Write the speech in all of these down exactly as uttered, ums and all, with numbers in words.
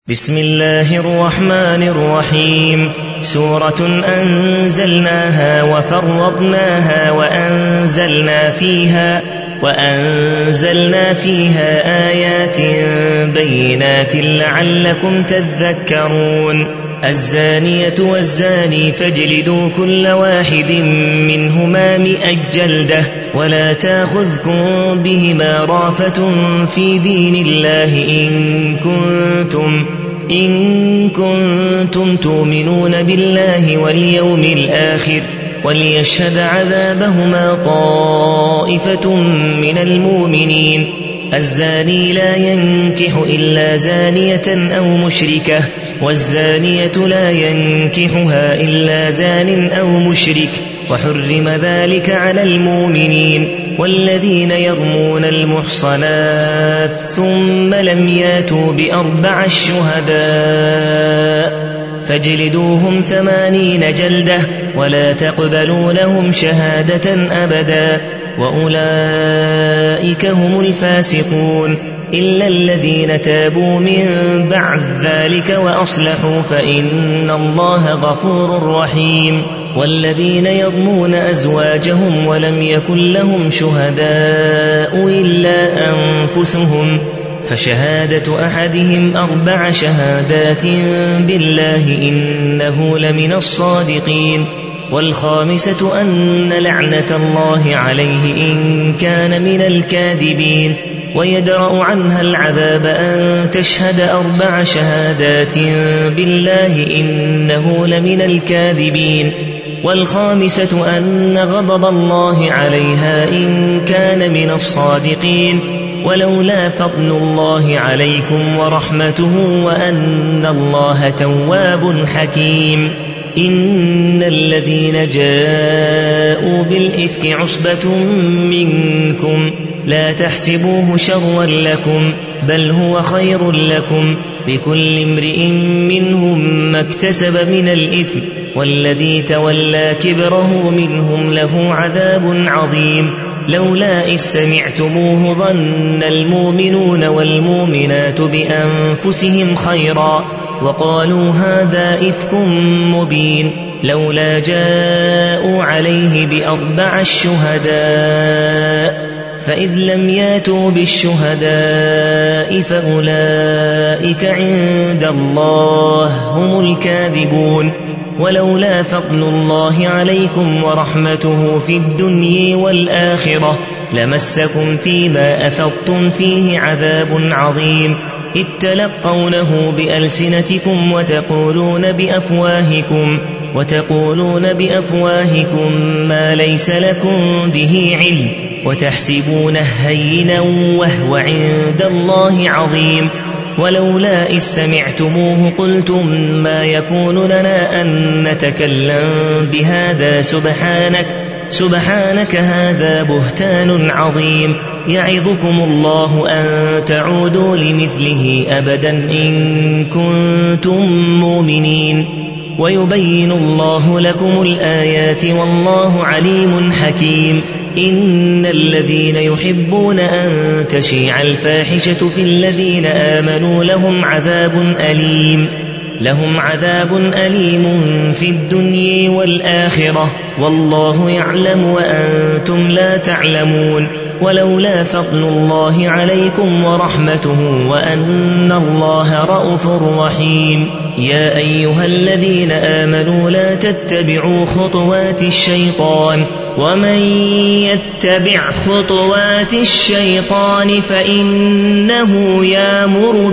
بسم الله الرحمن الرحيم. سورة أنزلناها وفرضناها وأنزلنا فيها وأنزلنا فيها آيات بينات لعلكم تذكرون. الزانية والزاني فاجلدوا كل واحد منهما مئة جلدة ولا تاخذكم بهما رافة في دين الله إن كنتم إن كنتم تؤمنون بالله واليوم الآخر وليشهد عذابهما طائفة من المؤمنين. الزاني لا ينكح إلا زانية أو مشركة والزانية لا ينكحها إلا زان أو مشرك وحرم ذلك على المؤمنين. والذين يرمون المحصنات ثم لم ياتوا بأربع الشهداء فاجلدوهم ثمانين جلدة ولا تقبلوا لهم شهادة أبدا وأولئك هم الفاسقون إلا الذين تابوا من بعد ذلك وأصلحوا فإن الله غفور رحيم. والذين يرمون أزواجهم ولم يكن لهم شهداء إلا أنفسهم فشهادة أحدهم أربع شهادات بالله إنه لمن الصادقين. والخامسة أن لعنة الله عليه إن كان من الكاذبين. ويدرأ عنها العذاب أن تشهد أربع شهادات بالله إنه لمن الكاذبين. والخامسة أن غضب الله عليها إن كان من الصادقين. ولولا فضل الله عليكم ورحمته وأن الله تواب حكيم. إن الذين جاءوا بالإفك عصبة منكم لا تحسبوه شرا لكم بل هو خير لكم لكل امرئ منهم ما اكتسب من الإثم والذي تولى كبره منهم له عذاب عظيم. لولا إذ سمعتموه ظن المؤمنون والمؤمنات بأنفسهم خيرا وقالوا هذا إفك مبين لولا جاءوا عليه بأربع الشهداء فإذ لم ياتوا بالشهداء فأولئك عند الله هم الكاذبون. ولولا فضل الله عليكم ورحمته في الدنيا والآخرة لمسكم فيما أفضتم فيه عذاب عظيم إذ تلقونه بألسنتكم وتقولون بأفواهكم وتقولون بأفواهكم ما ليس لكم به علم وتحسبونه هينا وهو عند الله عظيم. ولولا إذ سمعتموه قلتم ما يكون لنا أن نتكلم بهذا سبحانك سبحانك هذا بهتان عظيم. يعظكم الله أن تعودوا لمثله أبدا إن كنتم مؤمنين. ويبين الله لكم الآيات والله عليم حكيم. إن الذين يحبون أن تشيع الفاحشة في الذين آمنوا لهم عذاب أليم لهم عذاب أليم في الدنيا والآخرة والله يعلم وأنتم لا تعلمون. ولولا فضل الله عليكم ورحمته وأن الله رءوف رحيم. يا أيها الذين آمنوا لا تتبعوا خطوات الشيطان ومن يتبع خطوات الشيطان فإنه يأمر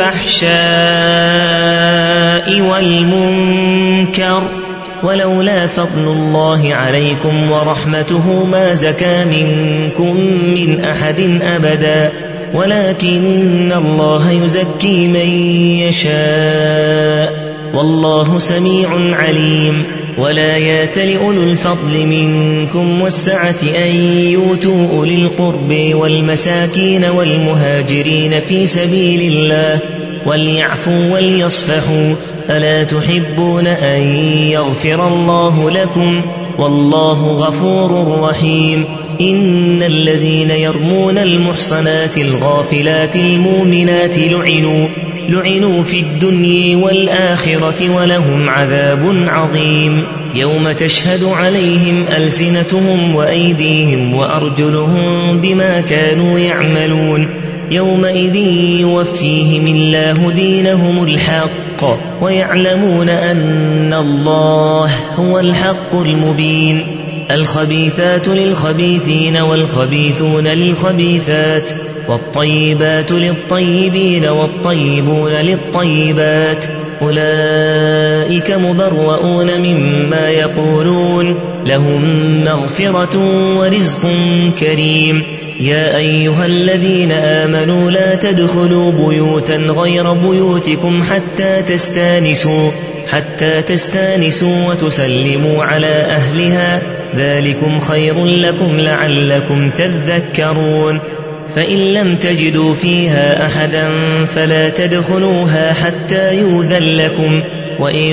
بالفحشاء والمنكر. ولولا فضل الله عليكم ورحمته ما زكى منكم من أحد أبدا ولكن الله يزكي من يشاء والله سميع عليم. ولا يأتل أولو الفضل منكم والسعة أن يؤتوا أولي القرب والمساكين والمهاجرين في سبيل الله وليعفوا وليصفحوا ألا تحبون أن يغفر الله لكم والله غفور رحيم. إن الذين يرمون المحصنات الغافلات المؤمنات لعنوا لعنوا في الدنيا والآخرة ولهم عذاب عظيم يوم تشهد عليهم ألسنتهم وأيديهم وأرجلهم بما كانوا يعملون يومئذ يوفيهم الله دينهم الحق ويعلمون أن الله هو الحق المبين الخبيثات للخبيثين والخبيثون للخبيثات والطيبات للطيبين والطيبون للطيبات أولئك مبرؤون مما يقولون لهم مغفرة ورزق كريم يا أيها الذين آمنوا لا تدخلوا بيوتا غير بيوتكم حتى تستانسوا حتى تستانسوا وتسلموا على أهلها ذلكم خير لكم لعلكم تذكرون فإن لم تجدوا فيها أحدا فلا تدخلوها حتى يؤذن لكم وإن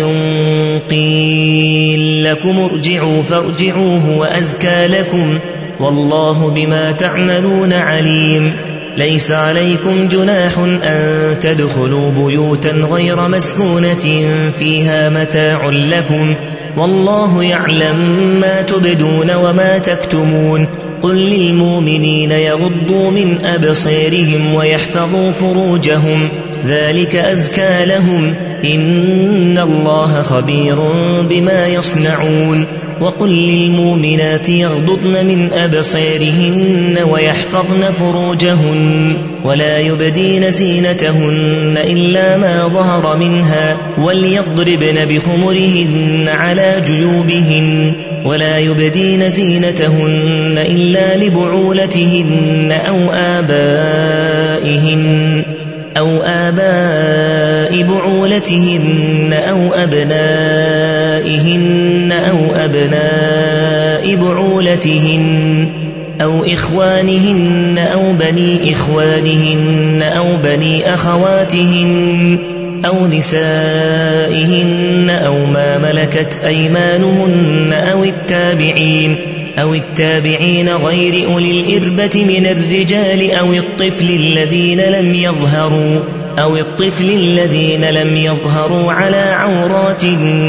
قيل لكم ارجعوا فارجعوا هو أزكى لكم والله بما تعملون عليم ليس عليكم جناح أن تدخلوا بيوتا غير مسكونة فيها متاع لكم والله يعلم ما تبدون وما تكتمون قل للمؤمنين يغضوا من أبصارهم ويحفظوا فروجهم ذلك أزكى لهم إن الله خبير بما يصنعون وقل للمؤمنات يغضضن من أبصارهن ويحفظن فروجهن ولا يبدين زينتهن إلا ما ظهر منها وليضربن بخمرهن على جيوبهن ولا يبدين زينتهن إلا لبعولتهن أو آبائهن أو آباء بعولتهن أو أبنائهن أو أبناء بعولتهن أو إخوانهن أو بني إخوانهن أو بني أخواتهن أو نسائهن أو ما ملكت أيمانهن أو التابعين أو التابعين غير أولي الإربة من الرجال أو الطفل الذين لم يظهروا أو الطفل الذين لم يظهروا على عورات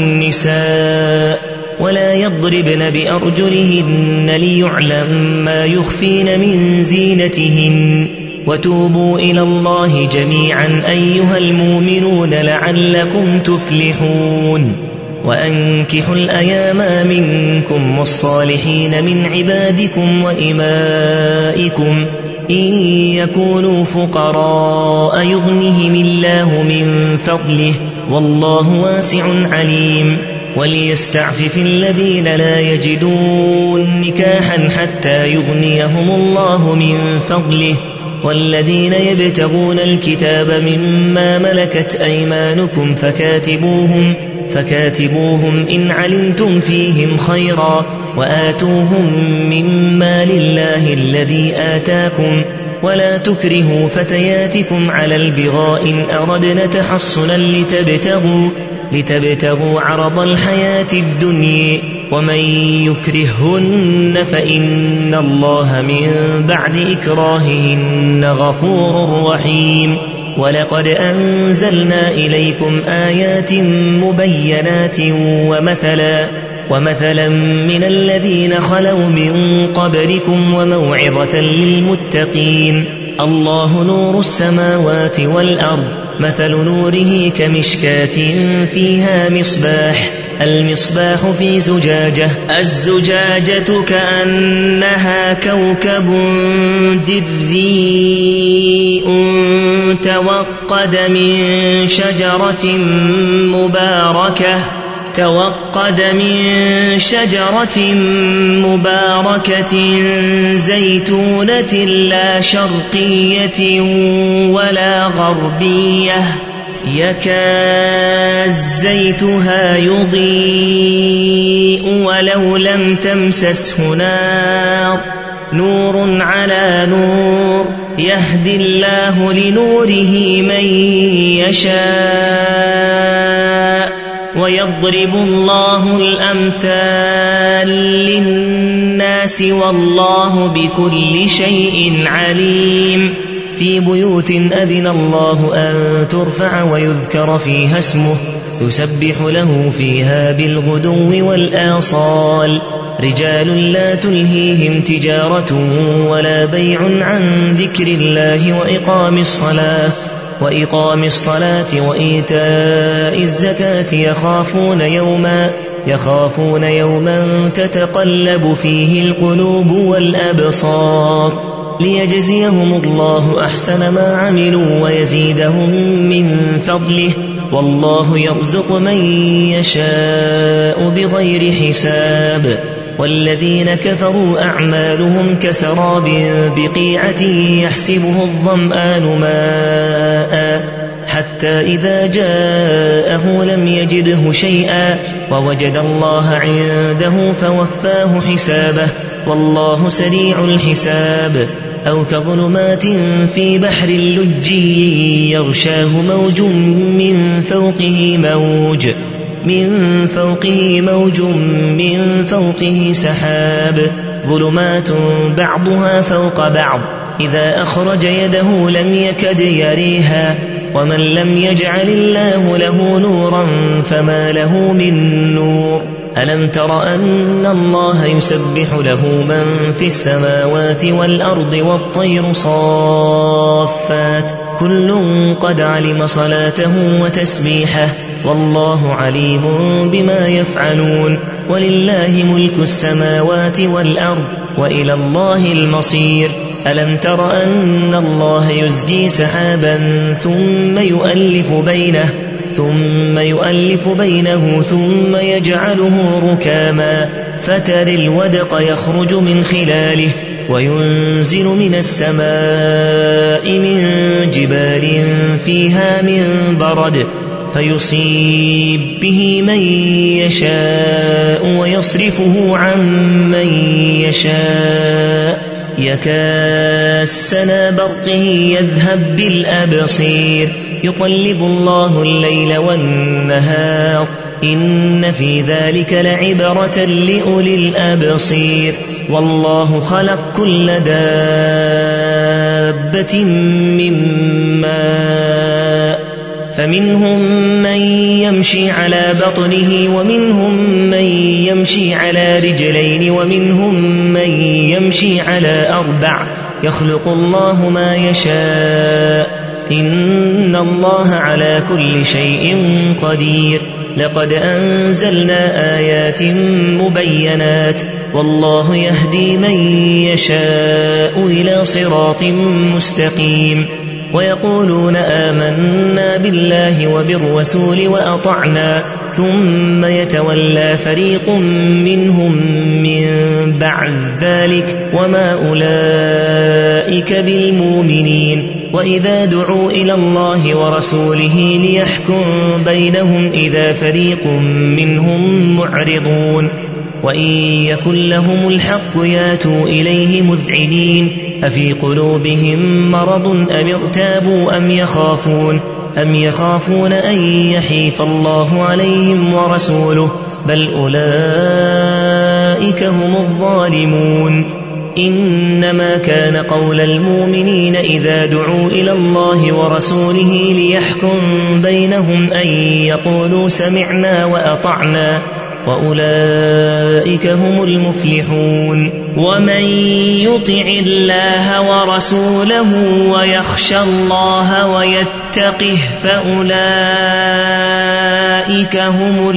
النساء ولا يضربن بأرجلهن ليعلم ما يخفين من زينتهن وتوبوا إلى الله جميعا أيها المؤمنون لعلكم تفلحون وأنكحوا الأيام منكم والصالحين من عبادكم وإمائكم إن يكونوا فقراء يغنهم الله من فضله والله واسع عليم وليستعفف الذين لا يجدون نكاحا حتى يغنيهم الله من فضله والذين يبتغون الكتاب مما ملكت أيمانكم فكاتبوهم فكاتبوهم إن علمتم فيهم خيرا وآتوهم مما لله الذي آتاكم ولا تكرهوا فتياتكم على البغاء إن أردنا تحصنا لتبتغوا, لتبتغوا عرض الحياة الدنيا ومن يكرههن فإن الله من بعد إكراههن غفور رحيم ولقد أنزلنا إليكم آيات مبينات ومثلا ومثلا من الذين خلوا من قبلكم وموعظة للمتقين الله نور السماوات والأرض مثل نوره كمشكاة فيها مصباح المصباح في زجاجة الزجاجة كأنها كوكب دري توقد من شجرة مباركة توقد من شجرة مباركة زيتونة لا شرقية ولا غربية يكاد زيتها يضيء ولو لم تمسسه نار نور على نور يهدي الله لنوره من يشاء ويضرب الله الأمثال للناس والله بكل شيء عليم في بيوت أذن الله أن ترفع ويذكر فيها اسمه يسبح له فيها بالغدو والآصال رجال لا تلهيهم تجارة ولا بيع عن ذكر الله وإقام الصلاة وإقام الصلاة وإيتاء الزكاة يخافون يوما يخافون يوما تتقلب فيه القلوب والأبصار ليجزيهم الله أحسن ما عملوا ويزيدهم من فضله والله يرزق من يشاء بغير حساب والذين كفروا أعمالهم كسراب بقيعة يحسبه الظمآن ماء حتى إذا جاءه لم يجده شيئا ووجد الله عنده فوفاه حسابه والله سريع الحساب أو كظلمات في بحر لجي يغشاه موج من فوقه موج من فوقه موج من فوقه سحاب ظلمات بعضها فوق بعض إذا أخرج يده لم يكد يريها ومن لم يجعل الله له نورا فما له من نور ألم تر أن الله يسبح له من في السماوات والأرض والطير صافات كل قد علم صلاته وتسبيحه والله عليم بما يفعلون ولله ملك السماوات والأرض وإلى الله المصير ألم تر أن الله يزجي سحابا ثم يؤلف بينه ثم يؤلف بينه ثم يجعله ركاما فترى الودق يخرج من خلاله وينزل من السماء من جبال فيها من برد فيصيب به من يشاء ويصرفه عن من يشاء يكاسنا برقه يذهب بالأبصير يقلب الله الليل والنهار إن في ذلك لعبرة لأولي الأبصير والله خلق كل دابة من ماء فمنهم من يمشي على بطنه ومنهم من يمشي على رجلين ومنهم من يمشي على أربع يخلق الله ما يشاء إن الله على كل شيء قدير لقد أنزلنا آيات مبينات والله يهدي من يشاء إلى صراط مستقيم ويقولون آمنا بالله وبالرسول وأطعنا ثم يتولى فريق منهم من بعد ذلك وما أولئك بالمؤمنين وإذا دعوا إلى الله ورسوله ليحكم بينهم إذا فريق منهم معرضون وإن يكن لهم الحق ياتوا إليه مذعنين أفي قلوبهم مرض أم ارتابوا أم يخافون أم يخافون أن يحيف الله عليهم ورسوله بل أولئك هم الظالمون إنما كان قول المؤمنين إذا دعوا إلى الله ورسوله ليحكم بينهم أن يقولوا سمعنا وأطعنا وأولئك هم المفلحون ومن يطع الله ورسوله ويخشى الله ويتقه فأولئك هم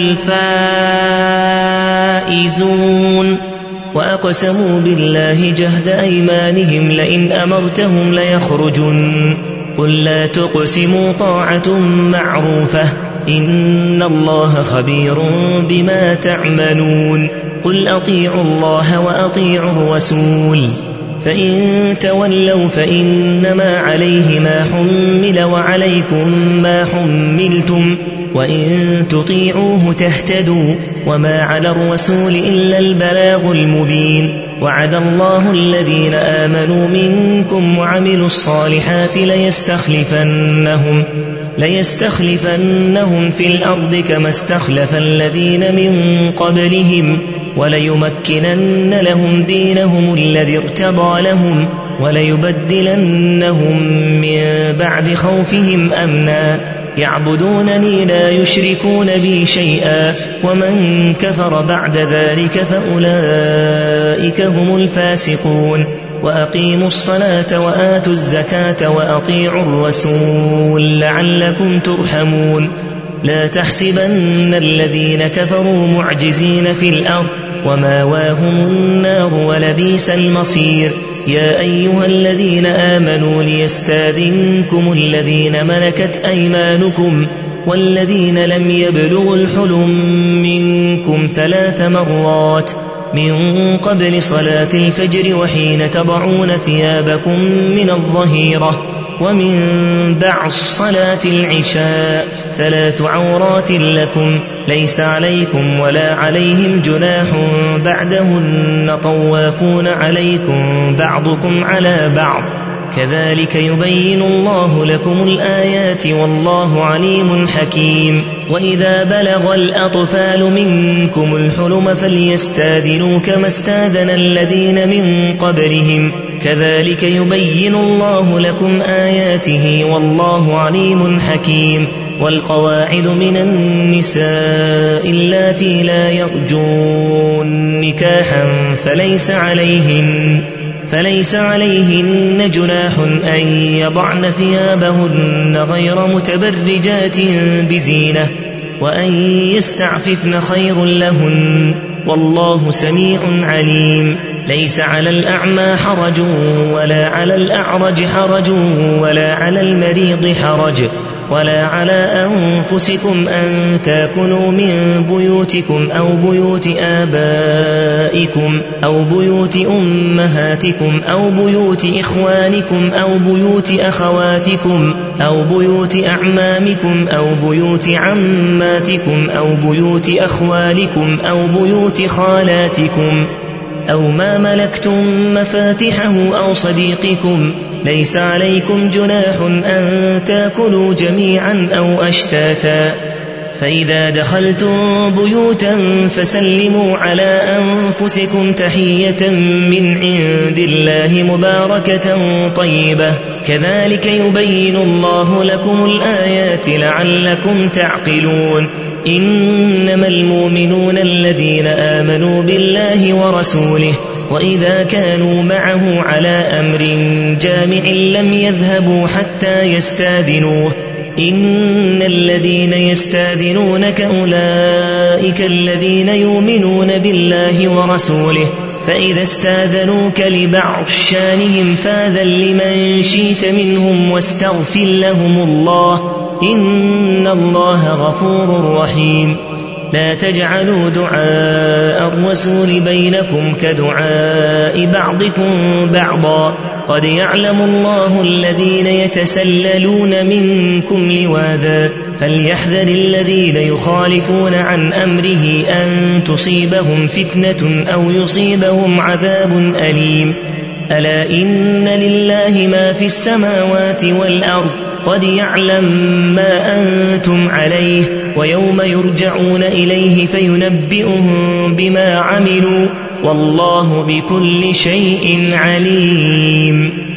الفائزون وأقسموا بالله جهد أيمانهم لئن أمرتهم ليخرجن قل لا تقسموا طاعة معروفة إن الله خبير بما تعملون قل أطيعوا الله وأطيعوا الرسول فإن تولوا فإنما عليه ما حمل وعليكم ما حملتم وإن تطيعوه تهتدوا وما على الرسول إلا البلاغ المبين وعد الله الذين آمنوا منكم وعملوا الصالحات ليستخلفنهم ليستخلفنهم في الأرض كما استخلف الذين من قبلهم وليمكنن لهم دينهم الذي ارتضى لهم وليبدلنهم من بعد خوفهم أمنا يعبدونني لا يشركون بي شيئا ومن كفر بعد ذلك فأولئك هم الفاسقون وأقيموا الصلاة وآتوا الزكاة وأطيعوا الرسول لعلكم ترحمون لا تحسبن الذين كفروا معجزين في الأرض وماواهم النار ولبئس المصير يا أيها الذين آمنوا ليستاذنكم الذين ملكت أيمانكم والذين لم يبلغوا الحلم منكم ثلاث مرات من قبل صلاة الفجر وحين تضعون ثيابكم من الظهيرة ومن بعد صلاة العشاء ثلاث عورات لكم ليس عليكم ولا عليهم جناح بعدهن طوافون عليكم بعضكم على بعض كذلك يبين الله لكم الآيات والله عليم حكيم وإذا بلغ الأطفال منكم الحلم فليستاذنوا كما استاذن الذين من قبلهم كذلك يبين الله لكم آياته والله عليم حكيم والقواعد من النساء اللاتي لا يرجون نكاحا فليس عليهن فليس عليهن جناح أن يضعن ثيابهن غير متبرجات بزينة وأن يستعففن خير لهن والله سميع عليم ليس على الأعمى حرج ولا على الأعرج حرج ولا على المريض حرج ولا على أنفسكم أن تاكلوا من بيوتكم أو بيوت آبائكم أو بيوت أمهاتكم أو بيوت إخوانكم أو بيوت أخواتكم أو بيوت أعمامكم أو بيوت عماتكم أو بيوت أخوالكم أو بيوت خالاتكم أو ما ملكتم مفاتحه أو صديقكم ليس عليكم جناح أن تاكلوا جميعا أو أشتاتا فإذا دخلتم بيوتا فسلموا على أنفسكم تحية من عند الله مباركة طيبة كذلك يبين الله لكم الآيات لعلكم تعقلون إنما المؤمنون الذين آمنوا بالله ورسوله وإذا كانوا معه على أمر جامع لم يذهبوا حتى يستاذنوه إن الذين يستاذنونك أولئك الذين يؤمنون بالله ورسوله فإذا استاذنوك لبعض شانهم فاذن لمن شئت منهم واستغفر لهم الله إن الله غفور رحيم لا تجعلوا دعاء الرسول بينكم كدعاء بعضكم بعضا قد يعلم الله الذين يتسللون منكم لواذا فليحذر الذين يخالفون عن أمره أن تصيبهم فتنة أو يصيبهم عذاب أليم ألا إن لله ما في السماوات والأرض قد يعلم ما أنتم عليه ويوم يرجعون إليه فينبئهم بما عملوا والله بكل شيء عليم.